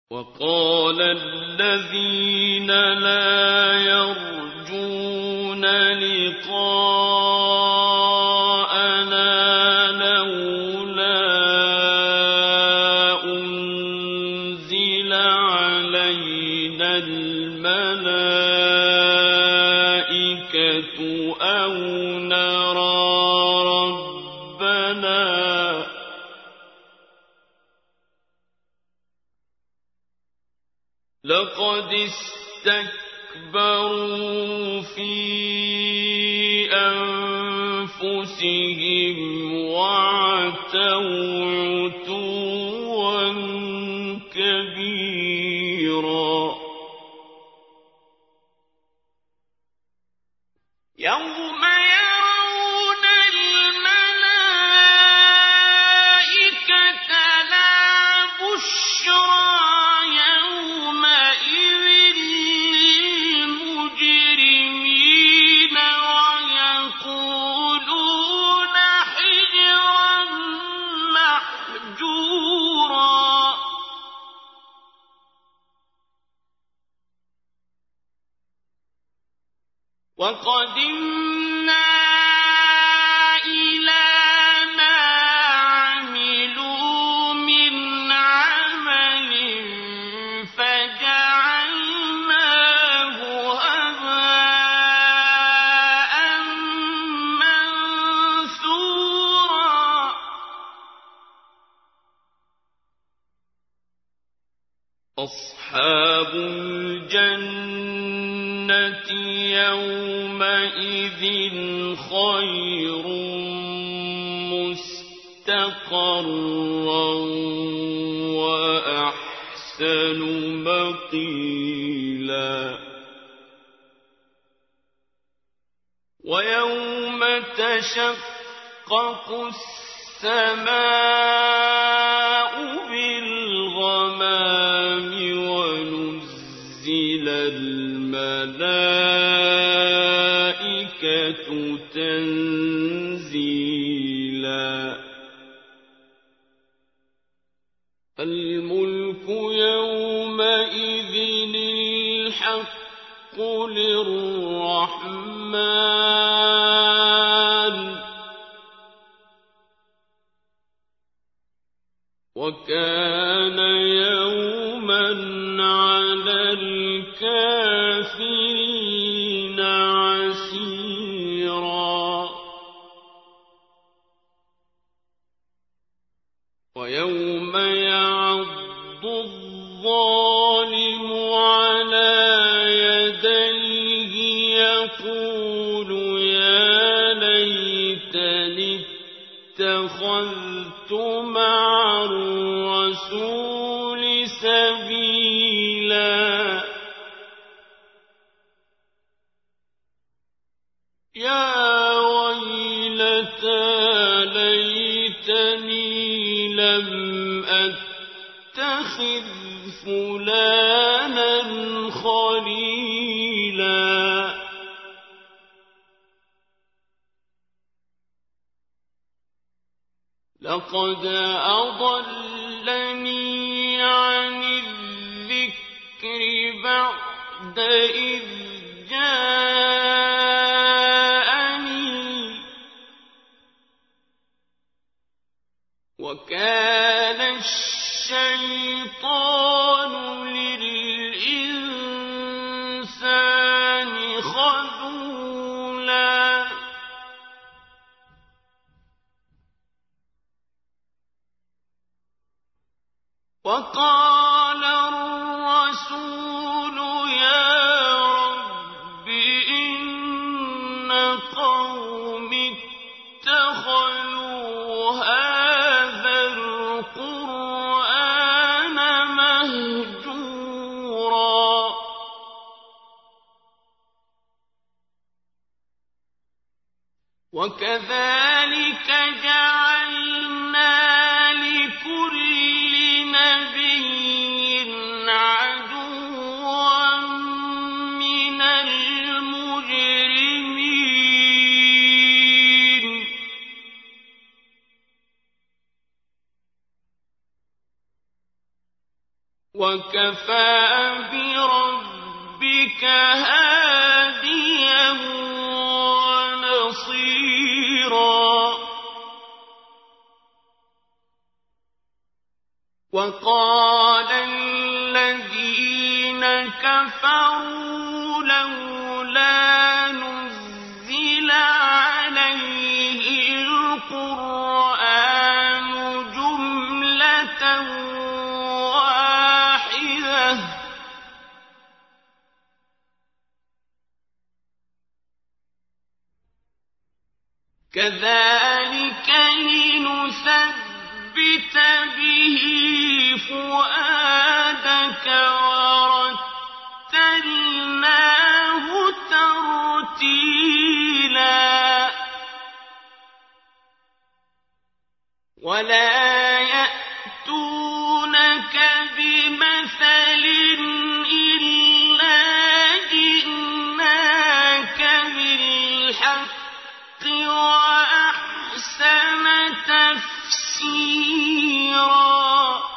وقال الذين لا يرجون لقاءنا لولا أنزل علينا الملائكة أو نرى ربنا لقد استكبروا في أنفسهم وعتوا عتوا كبيرا يوم يرون الملائكة لا بشرى وقدمنا إلى ما عملوا من عمل فجعلناه هباء منثورا أصحاب الجنة يومئذ خير مستقرا وأحسن مقيلا ويوم تشقق السماء بالغمام ونزل الملائكة تنزيلا الملك يومئذ الحق للرحمن وكان يوما على الكافرين عسيرا ويوم يعض الظالم على يديه يقول يا ليتني اتخذت مع الرسول سبيلا يا ويلتى ليتني لم أتخذ فلانا خليلا لقد أضلني عن الذكر بعد إذ جاءني وكان الشيطان للإنسان خذولا وقال الرسول يا رب إن قومي اتخذوا هذا القرآن مهجورا وكذلك جعلنا لكل نبي عدوا من المجرمين وَكَفَىٰ بِرَبِّكَ هَادِيًا وَنَصِيرًا وَقَالَ الَّذِينَ كَفَرُوا لَوْلَا نُزِّلَ عَلَيْهِ الْقُرْآنُ جُمْلَةً وَاحِدَةً ۚ كَذَٰلِكَ لِنُثَبِّتَ بِهِ فُؤَادَكَ وَرَتَّلْنَاهُ تَرْتِيلًا وَلَا يَأْتُونَكَ بِمَثَلٍ إِلَّا جِئْنَاكَ بِالْحَقِّ وَأَحْسَنَ تَفْسِيرًا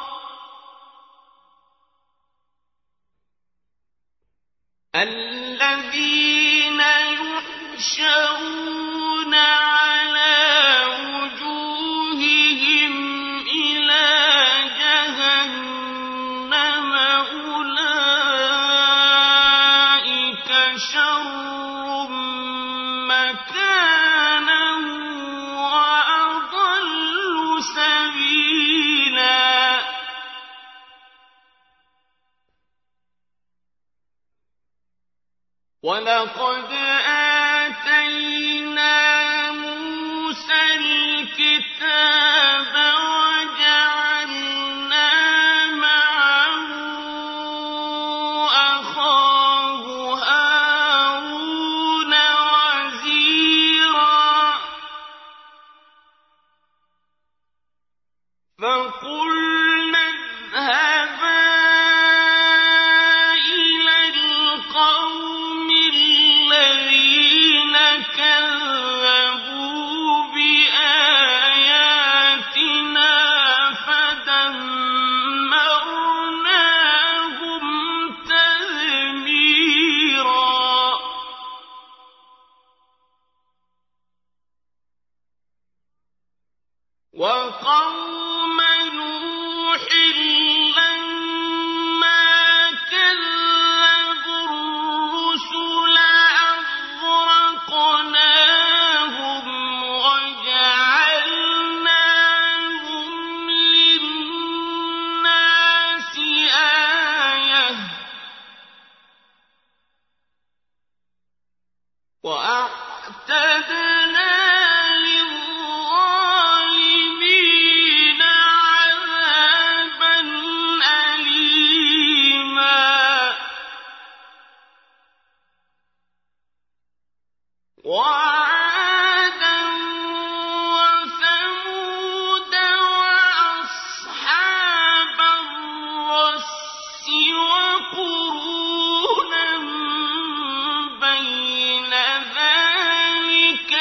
الَّذِينَ يُحْشَرُونَ عَلَىٰ وُجُوهِهِمْ إِلَىٰ جَهَنَّمَ أُولَٰئِكَ شَرٌّ مَّكَانًا وَأَضَلُّ سَبِيلًا وَلَقَدْ آتَيْنَا مُوسَى الْكِتَابَ وَجَعَلْنَا مَعَهُ أَخَاهُ هَارُونَ وَزِيرًا فَقُلْنَا اذْهَبَا إِلَى الْقَوْمِ الَّذِينَ كَذَّبُوا بِآيَاتِنَا فَدَمَّرْنَاهُمْ تَدْمِيرًا وَقَوْمَ نُوحٍ لَّمَّا كَذَّبُوا الرُّسُلَ أَغْرَقْنَاهُمْ وَجَعَلْنَاهُمْ لِلنَّاسِ آيَةً ۖ وَأَعْتَدْنَا لِلظَّالِمِينَ عَذَابًا أَلِيمًا وَعَادًا وَثَمُودَ وَأَصْحَابَ الرَّسِّ وَقُرُونًا بَيْنَ ذَٰلِكَ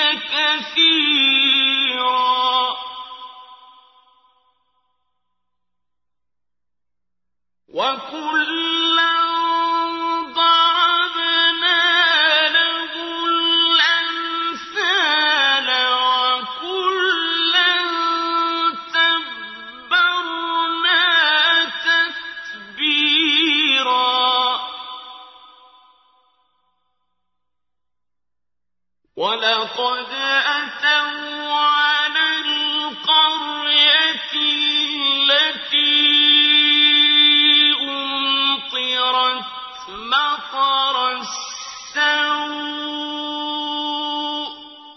كَثِيرًا وَكُلًّا ضَرَبْنَا لَهُ الْأَمْثَالَ وَكُلًّا تَبَّرْنَا تَتْبِيرًا وَلَقَدْ أَتَوْا عَلَى الْقَرْيَةِ الَّتِي أُمْطِرَتْ مَطَرَ السَّوْءِ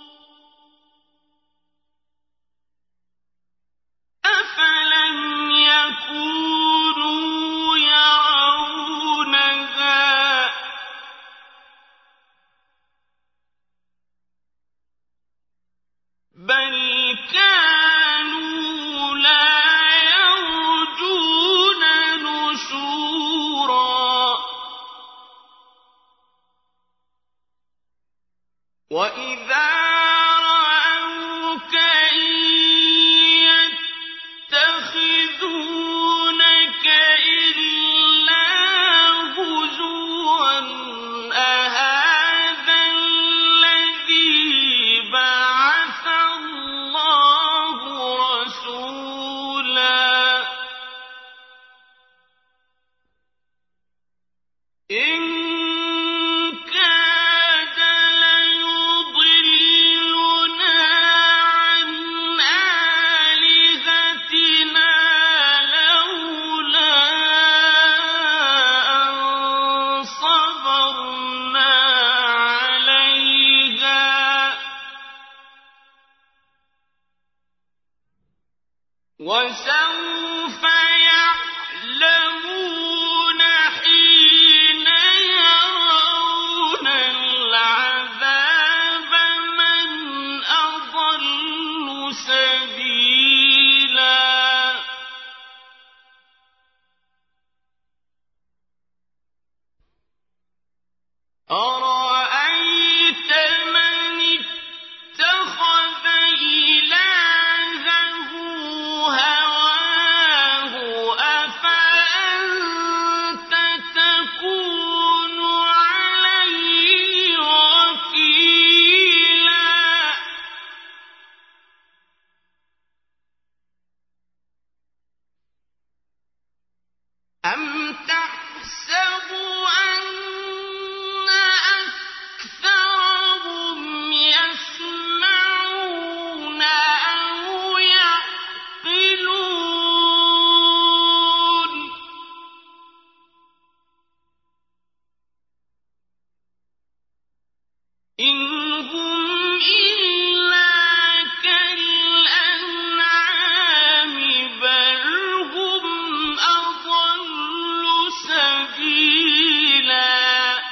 أَفَلَمْ يَكُونُوا يَرَوْنَهَا بَلْ أَرَأَيْتَ مَنِ اتَّخَذَ إِلَٰهَهُ هَوَاهُ أَفَأَنتَ تَكُونُ عَلَيْهِ وَكِيلًا أَمْ تَحْسَبُ أَنَّ أَكْثَرَهُمْ يَسْمَعُونَ أَوْ يَعْقِلُونَ إِنْ هُمْ إِلَّا كَالْأَنْعَامِ بَلْ هُمْ أَضَلُّ سَبِيلًا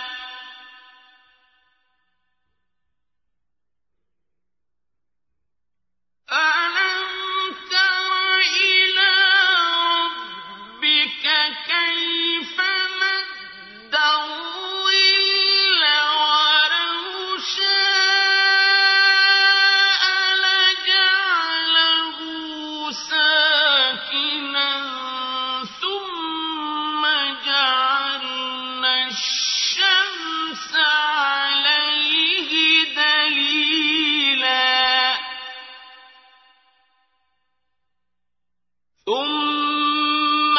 أَلَمْ تَرَ إِلَىٰ رَبِّكَ كَيْفَ مَدَّ الظِّلَّ وَلَوْ شَاءَ لَجَعَلَهُ سَاكِنًا ثُمَّ جَعَلْنَا الشَّمْسَ عَلَيْهِ دَلِيلًا ثُمَّ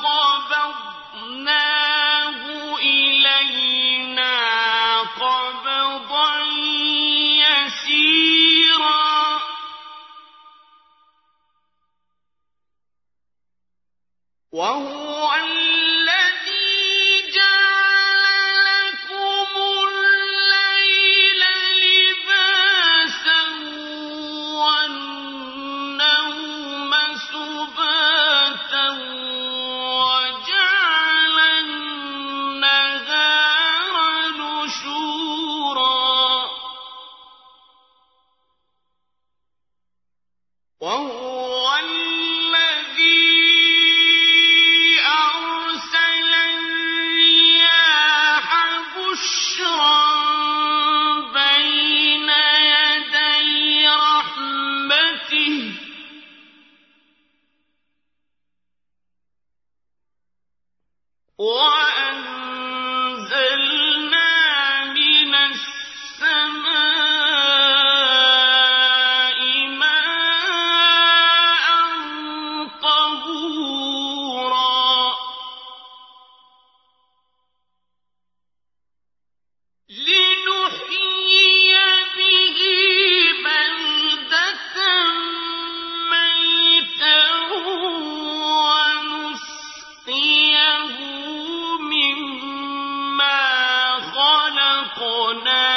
قَبَضْنَاهُ إِلَيْنَا قَبْضًا يَسِيرًا وَهُوَ الَّذِي جَعَلَ لَكُمُ اللَّيْلَ لِبَاسًا وَالنَّوْمَ سُبَاتًا وَجَعَلَ النَّهَارَ نُشُورًا وَهُوَ الَّذِي أَرْسَلَ الرِّيَاحَ بُشْرًا بَيْنَ يَدَيْ رَحْمَتِهِ وَأَنزَلْنَا مِنَ السَّمَاءِ مَاءً طَهُورًا لِّنُحْيِيَ بِهِ بَلْدَةً مَّيْتًا وَنُسْقِيَهُ مِمَّا خَلَقْنَا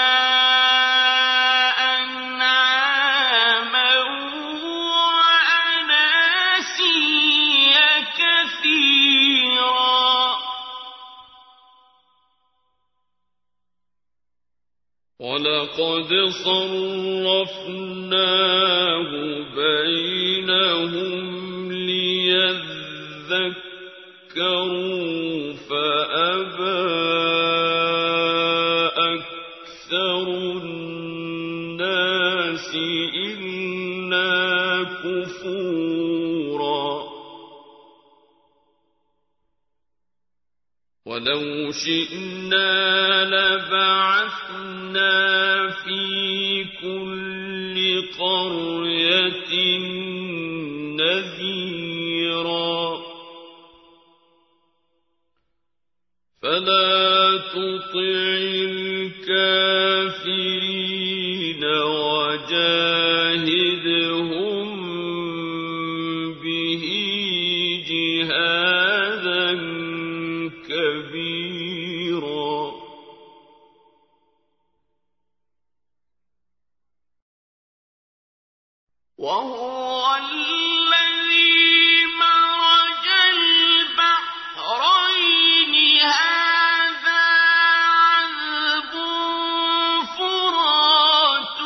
أَنْعَامًا وَأَنَاسِيَّ كَثِيرًا وَلَقَدْ صَرَّفْنَاهُ بَيْنَهُمْ لِيَذَّكَّرُوا فَأَبَىٰ أَكْثَرُ النَّاسِ إِلَّا كُفُورًا وَلَوْ شِئْنَا لَبَعَثْنَا فِي كُلِّ قَرْيَةٍ نَذِيرًا فَلَا تُطِعِ الْكَافِرِينَ وَجَاهِدْهُم بِهِ جِهَادًا كَبِيرًا وَهُوَ الَّذِي مَرَجَ الْبَحْرَيْنِ هَٰذَا عَذْبٌ فُرَاتٌ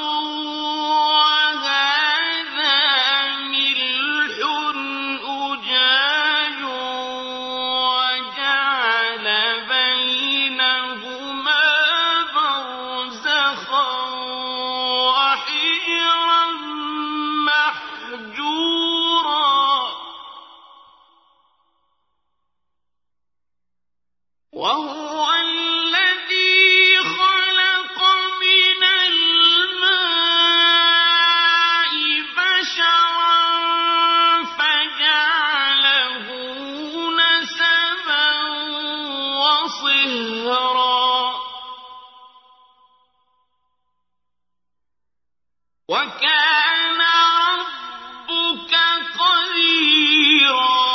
وَهَٰذَا مِلْحٌ أُجَاجٌ وَجَعَلَ بَيْنَهُمَا وهو الذي خلق من الماء بشرا فجعله نسبا وصهرا وكان ربك قديرا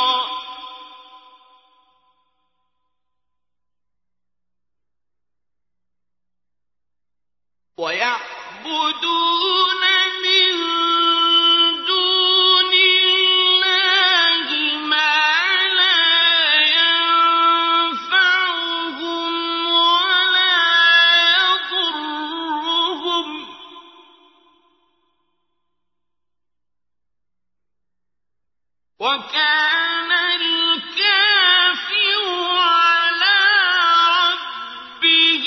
ويعبدون من دون الله ما لا ينفعهم ولا يضرهم وكان الكافر على ربه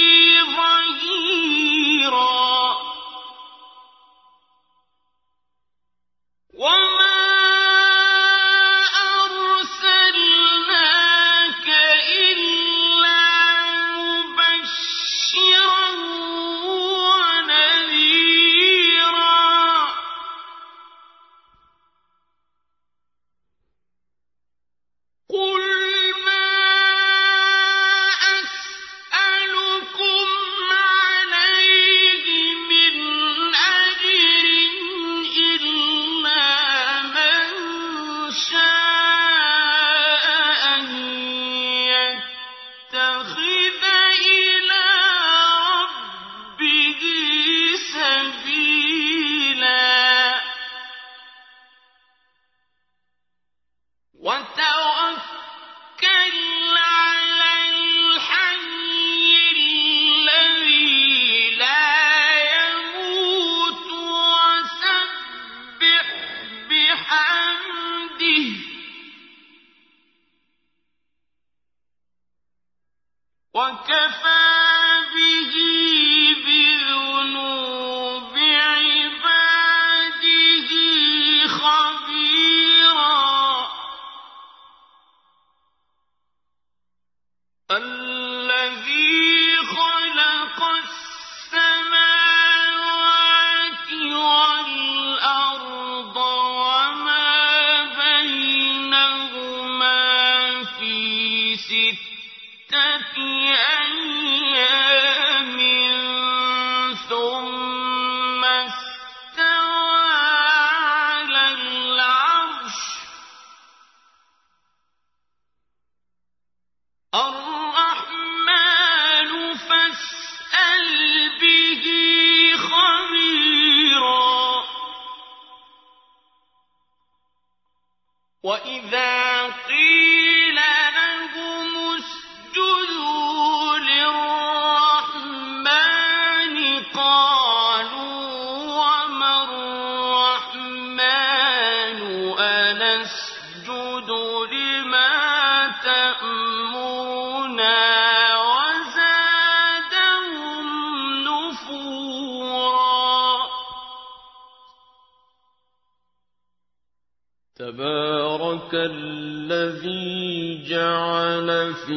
ظهيرا وما أرسلناك إلا مبشرا ونذيرا قل ما أسألكم عليه من أجر إلا من شاء أن يتخذ إلى ربه سبيلا وتوكل على الحي الذي لا يموت وسبح بحمده وكفى به بذنوب عباده خبيرا الذي خلق السماوات والأرض وما بينهما في 6 أيام ثم استوى على العرش الرحمن فاسأل به خبيرا وإذا قيل لهم اسجدوا للرحمن قالوا وما الرحمن أنسجد لما تأمرنا وزادهم نفورا تبارك الذي جعل في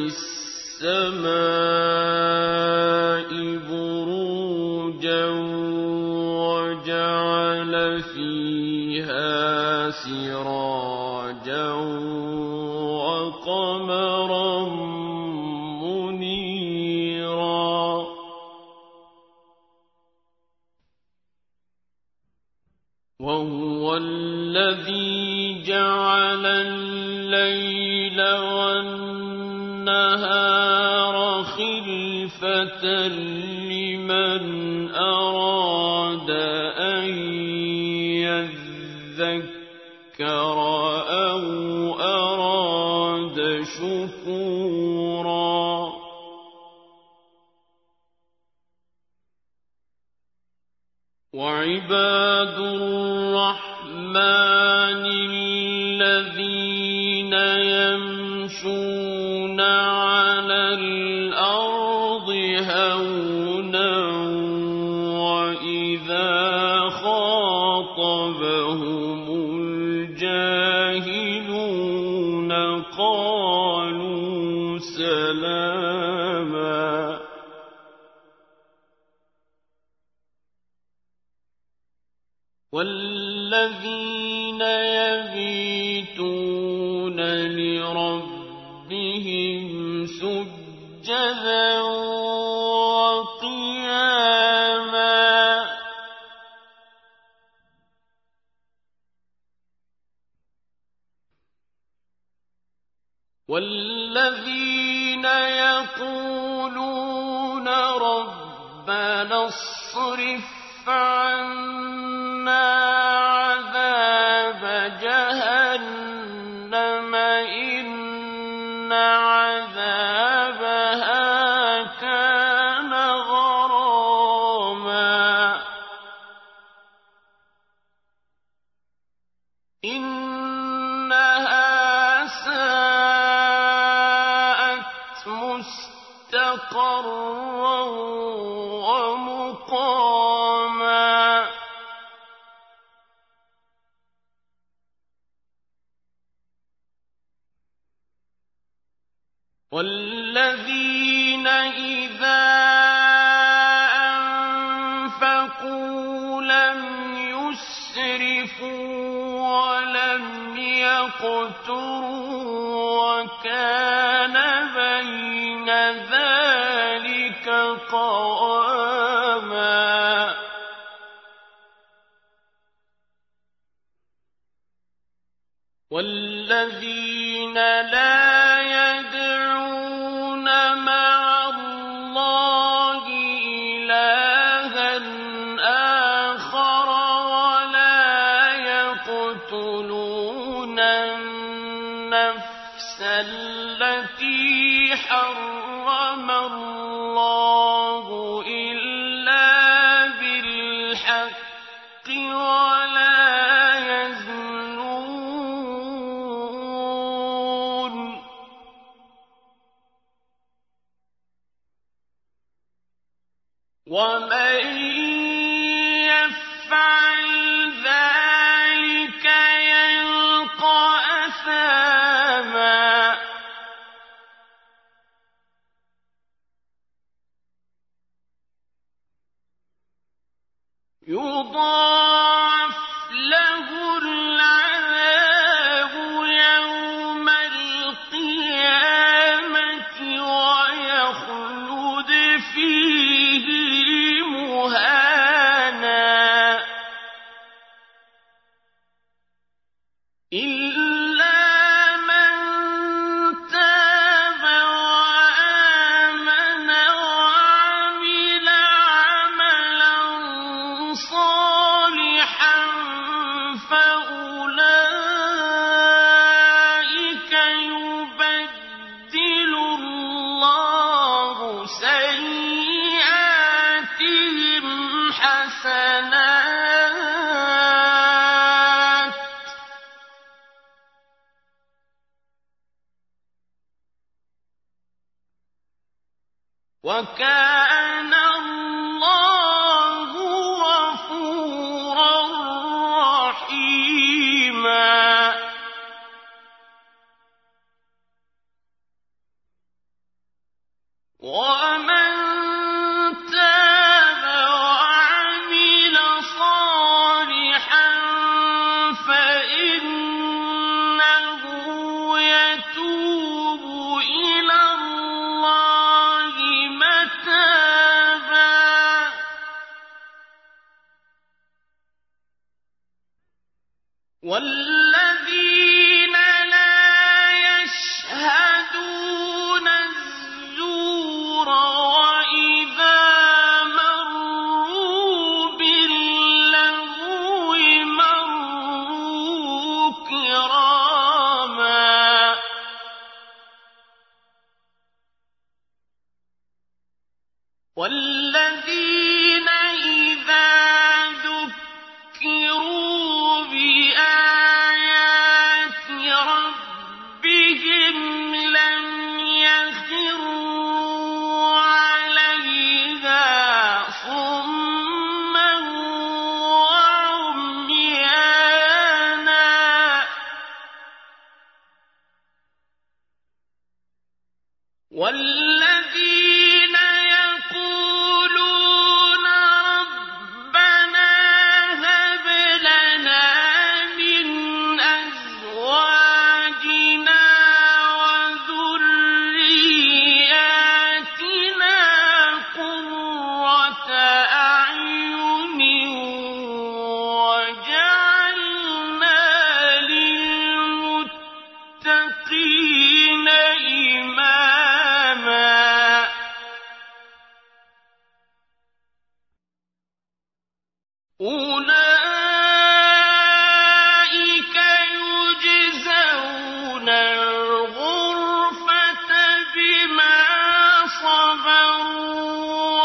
السماء بروجا وجعل فيها سراجا وقمرا منيرا وهو الذي جعل الليل والنهار خلفة لمن أراد أن يذكر أو أراد شكورا وعباد الرحمن الذين يمشون على الأرض هونا وإذا خاطبهم الجاهلون قالوا سلاما سلاما والذين يبيتون لربهم سجدا وقياما والذين يقولون ربنا اصرف عنا عذاب جهنم إن عذابها كان غراما إنها ساءت مستقرا ومقاما والذين إذا أنفقوا لم يسرفوا ولم يقتروا وكان بين ذلك قواما والذين لا يدعون مع الله إلها آخر ولا يقتلون النفس التي حرم الله إلا بالحق ولا يزنون ومن يفعل ذلك يلقى أثاما يضاعف له العذاب يوم القيامة ويخلد فيه مهانا إلا من تاب وآمن وعمل عملا صالحا فأولئك يبدل الله سيئاتهم حسنات وكان الله غفورا رحيما ومن تاب وعمل صالحا فإنه يتوب إلى الله متابا والذين لا يشهدون الزور وإذا مروا باللغو مروا كراما والذين إذا ذكروا بآيات ربهم لم يخروا عليها صما وعميانا. والذين يقولون ربنا هب لنا من أزواجنا وذرياتنا قرة أعين وجعلنا للمتقين إماما أولئك يجزون الغرفة بما صبروا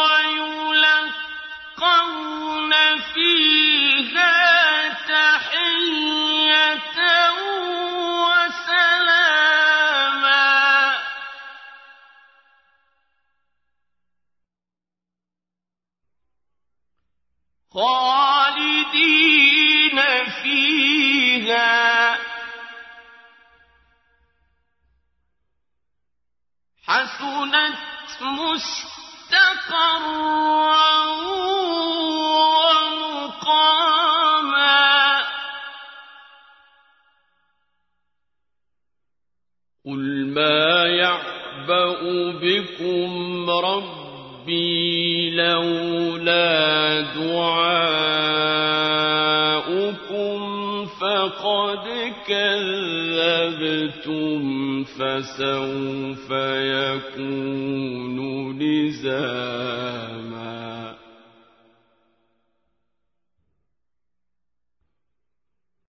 ويلقون فيها تحية وسلاما خالدين فيها حسنت مستقرا ومقاما قل ما يعبأ بكم ربي لولا دعاؤكم فقد كذبتم فسوف يكون لزاما